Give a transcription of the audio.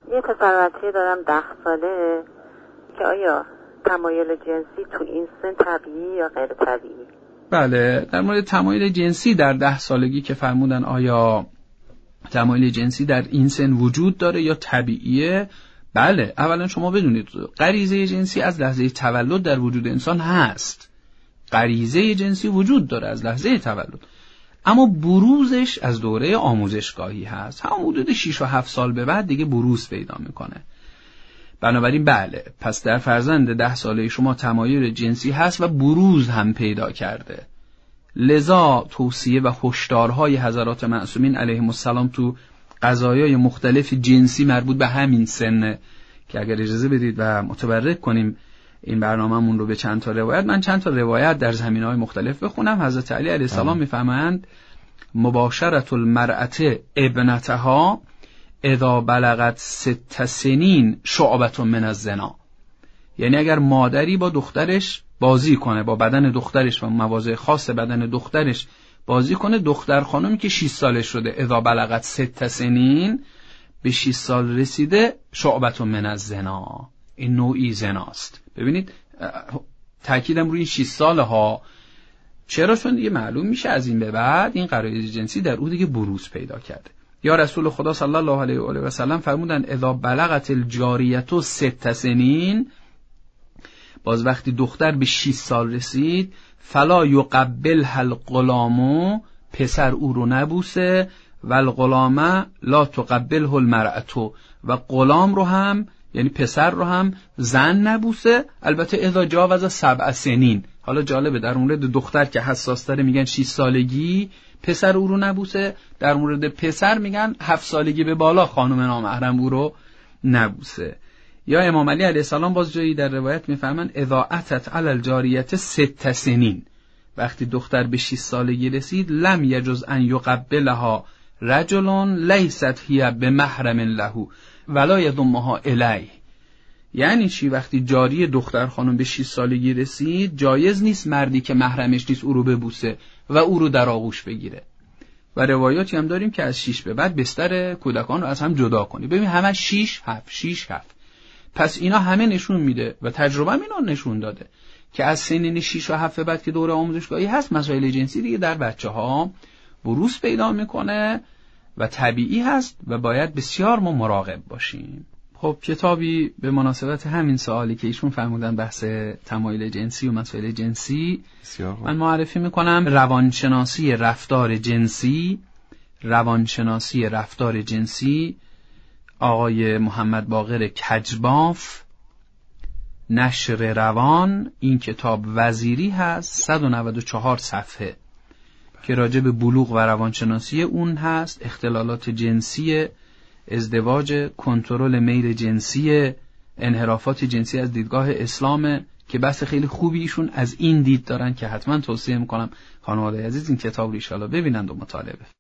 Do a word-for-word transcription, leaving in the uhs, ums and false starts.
یه پسر بچه دارم ده ساله که آیا تمایل جنسی تو این سن طبیعی یا غیر طبیعی؟ بله، در مورد تمایل جنسی در ده سالگی که فرمودن آیا تمایل جنسی در این سن وجود داره یا طبیعیه؟ بله، اولا شما بدونید غریزه جنسی از لحظه تولد در وجود انسان هست. غریزه جنسی وجود داره از لحظه تولد، اما بروزش از دوره آموزشگاهی هست. هم حدود شش و هفت سال به بعد دیگه بروز پیدا میکنه. بنابراین بله، پس در فرزند ده ساله شما تمایل جنسی هست و بروز هم پیدا کرده. لذا توصیه و هشدارهای حضرات معصومین علیهم السلام تو قضایای مختلف جنسی مربوط به همین سن که اگر اجازه بدید و متبرک کنیم این برنامه‌مون رو به چند تا روایت، من چند تا روایت در زمینه‌های مختلف بخونم. حضرت علی علیه السلام میفرمایند مباشرة المرأة ابنتها اذا بلغت ست سنین شعبة من الزنا. یعنی اگر مادری با دخترش بازی کنه، با بدن دخترش و مواضع خاص بدن دخترش بازی کنه، دختر خانمی که شش سالش شده اذا بلغت ست سنین، به شش سال رسیده، شعبة من الزنا، این نوعی زناست. ببینید تأکیدم روی این شش ساله ها. چرا؟ چون دیگه معلوم میشه از این به بعد این غرایز جنسی در او دیگه بروز پیدا کرده. یا رسول خدا صلی الله علیه و آله و سلم فرمودن اذا بلغت الجاریه ست سنین، باز وقتی دختر به شش سال رسید، فلا یقبلها الغلام، پسر او رو نبوسه، و الغلام لا تقبله المرأة، و غلام رو هم یعنی پسر رو هم زن نبوسه. البته اذا جاوز سبع سنین. حالا جالبه در مورد دختر که حساس تره میگن شش سالگی پسر او رو نبوسه، در مورد پسر میگن هفت سالگی به بالا خانم نامحرم او رو نبوسه. یا امام علی علیه السلام باز جایی در روایت میفرمان اذا اتت علی الجاریه ست سنین، وقتی دختر به شش سالگی رسید، لم یجوز ان یقبلها رجل لیست هی بمحرم له ولا یضمها الیه. یعنی چی؟ وقتی جاری دختر خانم به شش سالگی رسید، جایز نیست مردی که محرمش نیست او رو ببوسه و او رو در آغوش بگیره. و روایاتی هم داریم که از شش به بعد بستر کودکان رو از هم جدا کنی. ببین همه شش هفت شش هفت. پس اینا همه نشون میده و تجربه هم اینا نشون داده که از سنین شش و هفت بعد که دوره آموزشگاهی هست، مسائل جنسی دیگه در بچه ها بروز پیدا میکنه و طبیعی هست و باید بسیار ما مراقب باشیم. خب کتابی به مناسبت همین سوالی که ایشون فرمودن بحث تمایل جنسی و مسائل جنسی من معرفی میکنم. روانشناسی رفتار جنسی، روانشناسی رفتار جنسی، آقای محمد باقر کجباف، نشر روان. این کتاب وزیری هست، صد و نود و چهار صفحه که راجع به بلوغ و روانشناسی اون هست، اختلالات جنسی، ازدواج، کنترل میل جنسی، انحرافات جنسی از دیدگاه اسلام، که بحث خیلی خوبی ایشون از این دید دارن که حتما توصیه میکنم خانواده عزیز این کتاب رو ان شاءالله ببینند و مطالعه